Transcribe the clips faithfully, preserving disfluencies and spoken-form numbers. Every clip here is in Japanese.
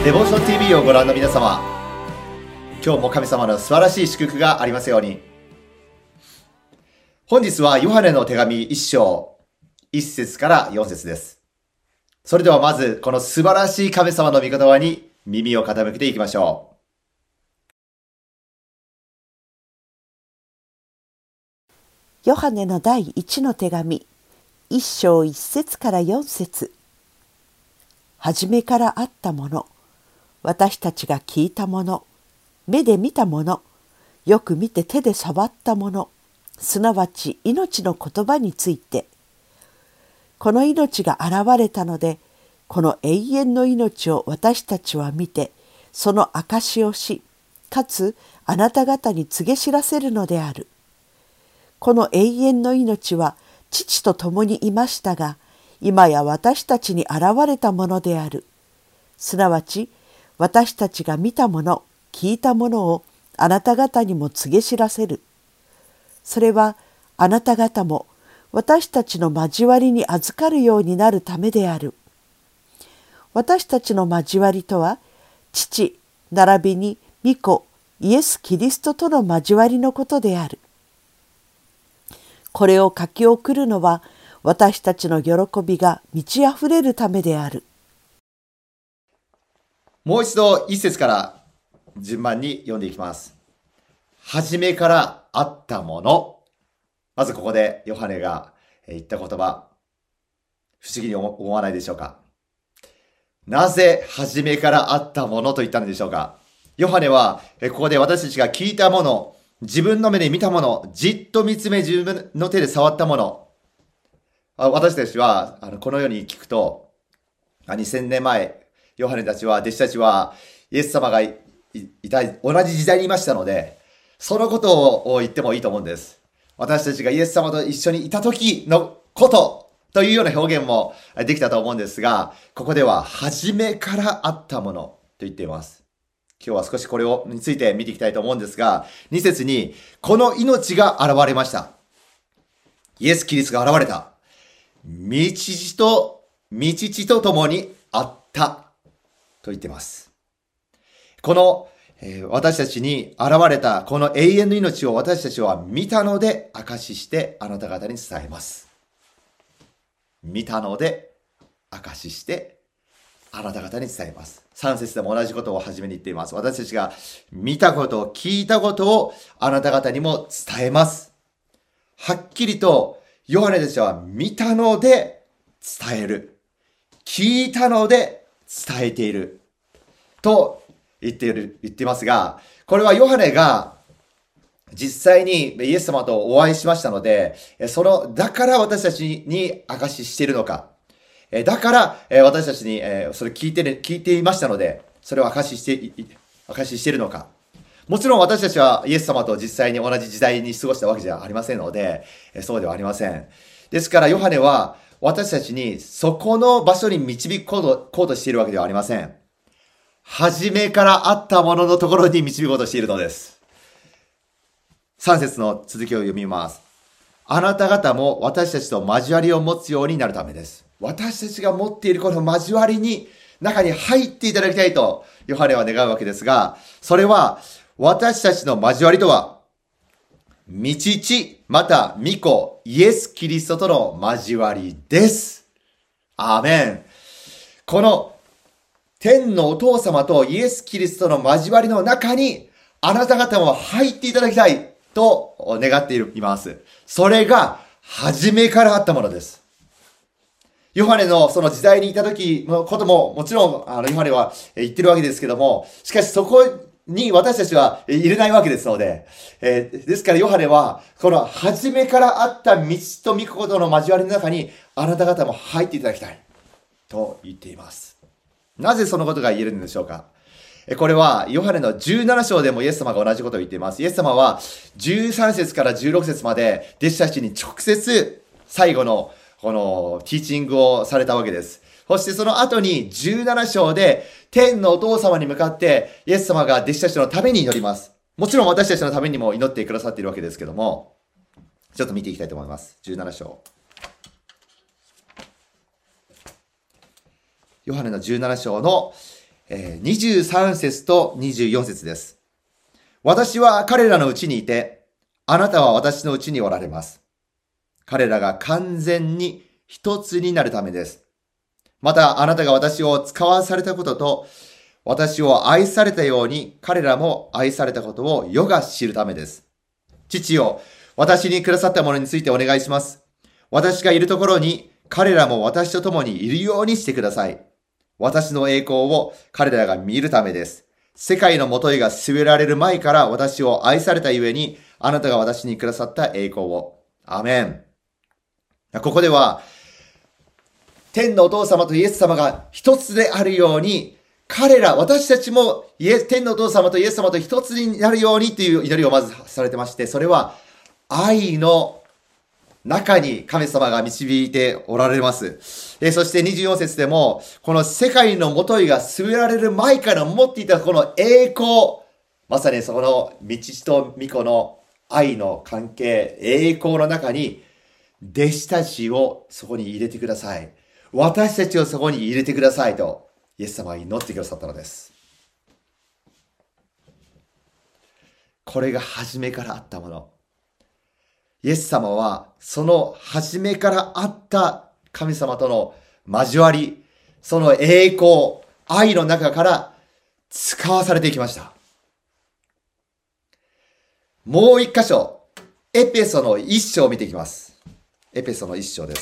デボーション ティーブイ をご覧の皆様、今日も神様の素晴らしい祝福がありますように。本日はヨハネの手紙いっ章いっ節からよん節です。それではまずこの素晴らしい神様の御言葉に耳を傾けていきましょう。ヨハネの第一の手紙いっ章いっ節からよん節。はじめからあったもの、私たちが聞いたもの、目で見たもの、よく見て手で触ったもの、すなわち命の言葉について。この命が現れたので、この永遠の命を私たちは見て、その証しをし、かつあなた方に告げ知らせるのである。この永遠の命は父と共にいましたが、今や私たちに現れたものである。すなわち、私たちが見たもの、聞いたものをあなた方にも告げ知らせる。それはあなた方も私たちの交わりに預かるようになるためである。私たちの交わりとは、父、並びに御子、イエス・キリストとの交わりのことである。これを書き送るのは、私たちの喜びが満ち溢れるためである。 う。もう一度一節から順番に読んでいきます。はじめからあったもの。まずここでヨハネが言った言葉、不思議に思わないでしょうか。なぜはじめからあったものと言ったのでしょうか。ヨハネはここで私たちが聞いたもの、自分の目で見たもの、じっと見つめ自分の手で触ったもの、私たちはあのこのように聞くと、にせんねんまえ、ヨハネたちは、弟子たちはイエス様が い, いた同じ時代にいましたので、そのことを言ってもいいと思うんです。私たちがイエス様と一緒にいた時のことというような表現もできたと思うんですが、ここでは初めからあったものと言っています。今日は少しこれをについて見ていきたいと思うんですが、に節にこの命が現れました。イエス・キリストが現れた。道父と、道父と共にあったと言っています。この、えー、私たちに現れたこの永遠の命を私たちは見たので証ししてあなた方に伝えます。見たので証ししてあなた方に伝えます。さん節でも同じことを初めに言っています。私たちが見たこと、聞いたことをあなた方にも伝えます。はっきりとヨハネたちは見たので伝える。聞いたので伝えている。と言っている、言っていますが、これはヨハネが実際にイエス様とお会いしましたので、その、だから私たちに証ししているのか。だから私たちにそれ聞いて、聞いていましたので、それを証しして、証ししているのか。もちろん私たちはイエス様と実際に同じ時代に過ごしたわけじゃありませんので、そうではありません。ですからヨハネは私たちにそこの場所に導こうと、こうとしているわけではありません。初めからあったもののところに導こうとしているのです。さん節の続きを読みます。あなた方も私たちと交わりを持つようになるためです。私たちが持っているこの交わりに中に入っていただきたいとヨハネは願うわけですが、それは私たちの交わりとは、御父、また御子、イエス・キリストとの交わりです。アーメン。この天のお父様とイエス・キリストの交わりの中に、あなた方も入っていただきたいと願っています。それが、初めからあったものです。ヨハネのその時代にいた時のことも、もちろん、あの、ヨハネは言ってるわけですけども、しかしそこに私たちは入れないわけですので、えー、ですからヨハネは、この初めからあった道と御子との交わりの中に、あなた方も入っていただきたいと言っています。なぜそのことが言えるんでしょうか。これはヨハネのじゅうなな章でもイエス様が同じことを言っています。イエス様はじゅうさん節からじゅうろく節まで弟子たちに直接最後のこのティーチングをされたわけです。そしてその後にじゅうなな章で天のお父様に向かってイエス様が弟子たちのために祈ります。もちろん私たちのためにも祈ってくださっているわけですけども、ちょっと見ていきたいと思います。じゅうなな章。ヨハネのじゅうなな章のにじゅうさん節とにじゅうよん節です。私は彼らのうちにいて、あなたは私のうちにおられます。彼らが完全に一つになるためです。またあなたが私を使わされたことと、私を愛されたように彼らも愛されたことを世が知るためです。父よ、私にくださったものについてお願いします。私がいるところに彼らも私と共にいるようにしてください。私の栄光を彼らが見るためです。世界のもといが据えられる前から私を愛されたゆえに、あなたが私にくださった栄光を。アーメン。ここでは、天のお父様とイエス様が一つであるように、彼ら、私たちもイエス天のお父様とイエス様と一つになるようにという祈りをまずされてまして、それは愛の中に神様が導いておられます。えそしてにじゅうよん節でも、この世界のもといが据えられる前から持っていたこの栄光、まさにそこの道と御子の愛の関係、栄光の中に、弟子たちをそこに入れてください。私たちをそこに入れてくださいと、イエス様は祈ってくださったのです。これが初めからあったもの。イエス様はその初めからあった神様との交わり、その栄光、愛の中から使わされていきました。もう一箇所、エペソの一章を見ていきます。エペソの一章です。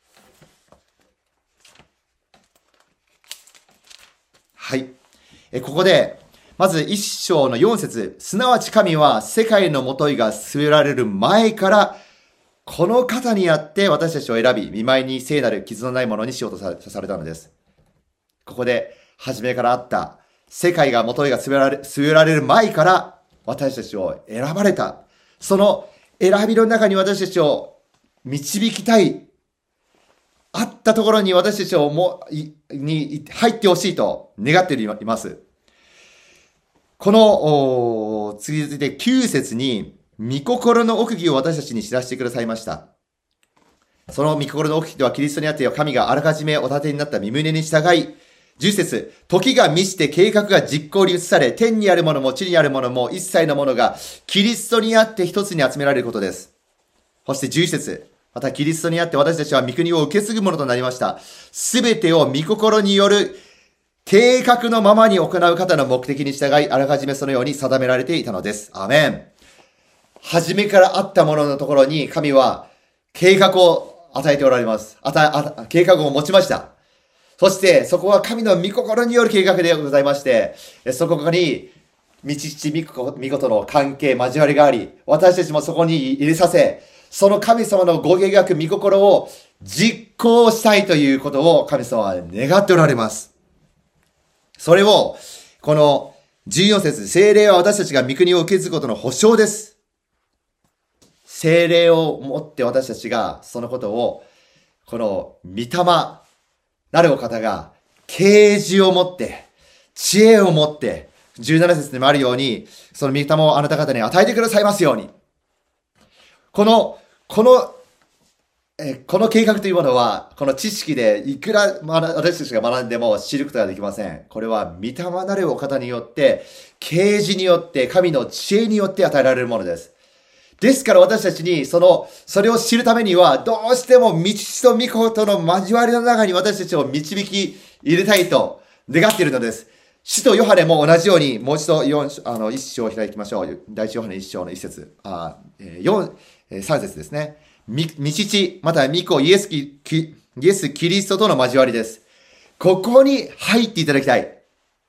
はい。ここで、まず一章のよん節、すなわち神は世界のもといが据えられる前から、この方にあって私たちを選び、見舞いに聖なる傷のないものにしようとされたのです。ここで、初めからあった、世界がもといが据えられ、据えられる前から、私たちを選ばれた。その選びの中に私たちを導きたい。あったところに私たちをもに入ってほしいと願っています。この、次続いてきゅう節に、御心の奥義を私たちに知らせてくださいました。その御心の奥義とはキリストにあって神があらかじめお立てになった御胸に従い、じゅっ節、時が満ちて計画が実行に移され、天にあるものも地にあるものも一切のものがキリストにあって一つに集められることです。そしてじゅういち節、またキリストにあって私たちは御国を受け継ぐものとなりました。すべてを御心による計画のままに行う方の目的に従い、あらかじめそのように定められていたのです。アーメン。初めからあったもののところに神は計画を与えておられます。あた、あ、計画を持ちました。そしてそこは神の御心による計画でございまして、そこに道父御子との関係、交わりがあり、私たちもそこに入れさせ、その神様のご計画、御心を実行したいということを神様は願っておられます。それを、このじゅうよん節、聖霊は私たちが御国を受け継ぐことの保証です。聖霊を持って私たちがそのことを、この御霊なるお方が啓示を持って、知恵を持って、じゅうなな節にもあるように、その御霊をあなた方に与えてくださいますように。この、この、えこの計画というものは、この知識でいくら私たちが学んでも知ることができません。これは御霊なるお方によって、啓示によって、神の知恵によって与えられるものです。ですから私たちに、その、それを知るためには、どうしても道と御子との交わりの中に私たちを導き入れたいと願っているのです。使徒ヨハネも同じように、もう一度四あの一章を開きましょう。第一ヨハネ一章の一節、あ、四、三節ですね。御父、また御子イエスキ、イエス・キリストとの交わりです。ここに入っていただきたい。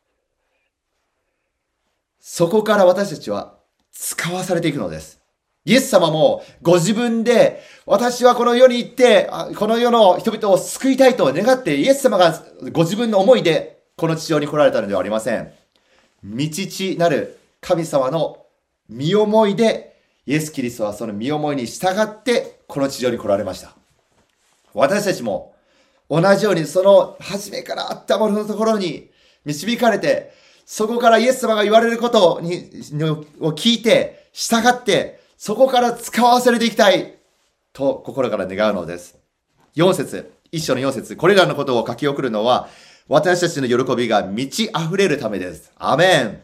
そこから私たちは使わされていくのです。イエス様もご自分で、私はこの世に行って、この世の人々を救いたいと願って、イエス様がご自分の思いでこの地上に来られたのではありません。御父なる神様の身思いで、イエス・キリストはその身思いに従ってこの地上に来られました。私たちも同じようにその初めからあったもののところに導かれて、そこからイエス様が言われることにを聞いて従って、そこから使わされていきたいと心から願うのです。よん節、一章のよん節、これらのことを書き送るのは私たちの喜びが満ち溢れるためです。アメン。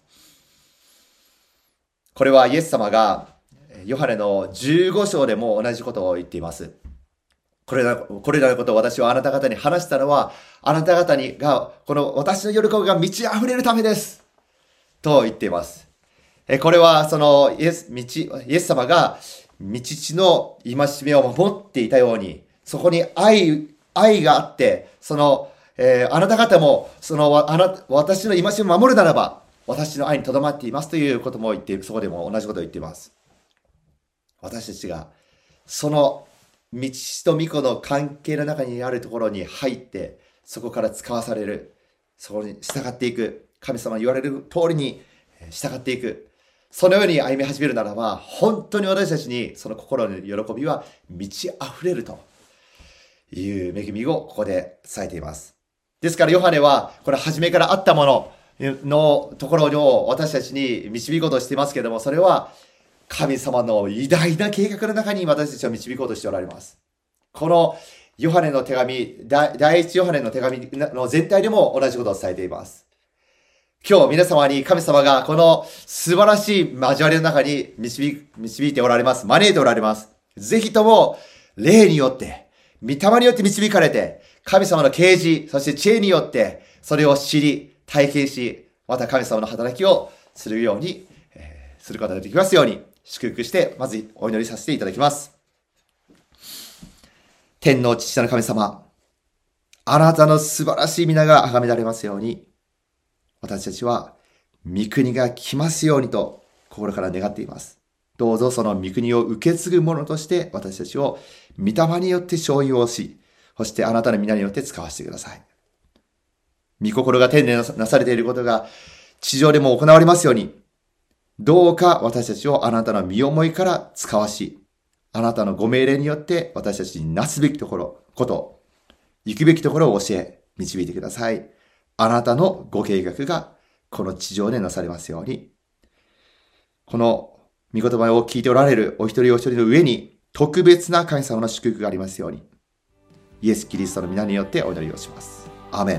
これはイエス様がヨハネのじゅうご章でも同じことを言っています。これら、これらのことを私はあなた方に話したのは、あなた方にが、この私の喜びが満ち溢れるためです。と言っています。これはそのイエス、道、イエス様が道地の戒めを守っていたように、そこに愛、愛があって、その、えー、あなた方も、その、あな、私の戒めを守るならば、私の愛にとどまっていますということも言っている。そこでも同じことを言っています。私たちが、その、道と御子の関係の中にあるところに入って、そこから使わされる。そこに従っていく。神様に言われる通りに従っていく。そのように歩み始めるならば、本当に私たちにその心の喜びは満ち溢れるという恵みをここで伝えています。ですからヨハネは、これ初めからあったもののところを私たちに導こうとしていますけれども、それは神様の偉大な計画の中に私たちを導こうとしておられます。このヨハネの手紙、第一ヨハネの手紙の全体でも同じことを伝えています。今日皆様に神様がこの素晴らしい交わりの中に導、導いておられます。招いておられます。ぜひとも霊によって、御霊によって導かれて、神様の啓示、そして知恵によって、それを知り、体験し、また神様の働きをするように、えー、することができますように、祝福して、まずお祈りさせていただきます。天の父なる神様、あなたの素晴らしい皆が崇められますように、私たちは御国が来ますようにと心から願っています。どうぞその御国を受け継ぐ者として私たちを御霊によって承認をし、そしてあなたの皆によって使わせてください。御心が天でなされていることが地上でも行われますように、どうか私たちをあなたの身思いから使わし、あなたのご命令によって私たちになすべきところ、こと、行くべきところを教え、導いてください。あなたのご計画がこの地上でなされますように。この御言葉を聞いておられるお一人お一人の上に特別な神様の祝福がありますように。イエス・キリストの皆によってお祈りをします。アーメン。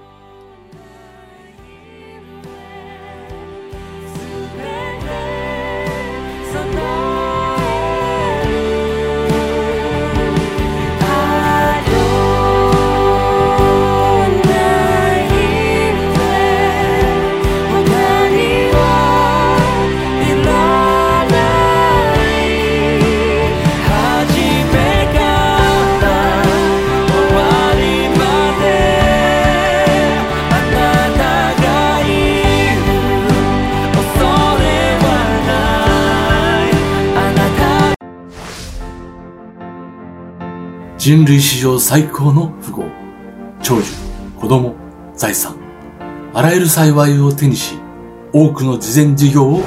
人類史上最高の富豪、長寿、子供、財産、あらゆる幸いを手にし、多くの慈善事業を行った。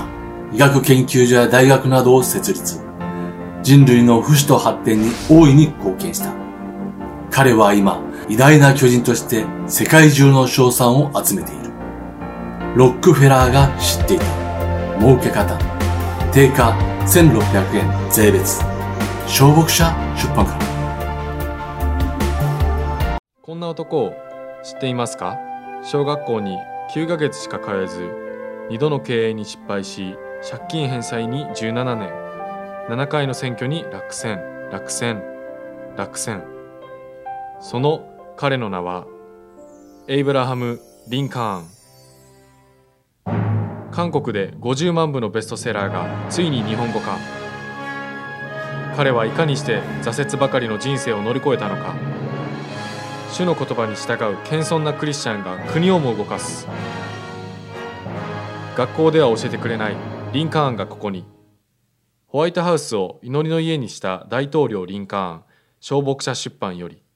医学研究所や大学などを設立。人類の不死と発展に大いに貢献した。彼は今、偉大な巨人として世界中の称賛を集めている。ロックフェラーが知っていた。儲け方。定価せんろっぴゃくえん税別。小牧者出版から。 こんな男を知っていますか？小学校にきゅうかげつしか通えず、にどの経営に失敗し、借金返済にじゅうななねん、ななかいの選挙に落選、落選、落選。その彼の名は、エイブラハム・リンカーン。韓国でごじゅうまんぶのベストセラーがついに日本語化。彼はいかにして挫折ばかりの人生を乗り越えたのか。主の言葉に従う謙遜なクリスチャンが国をも動かす。学校では教えてくれないリンカーンがここに。ホワイトハウスを祈りの家にした大統領リンカーン、小牧者出版より。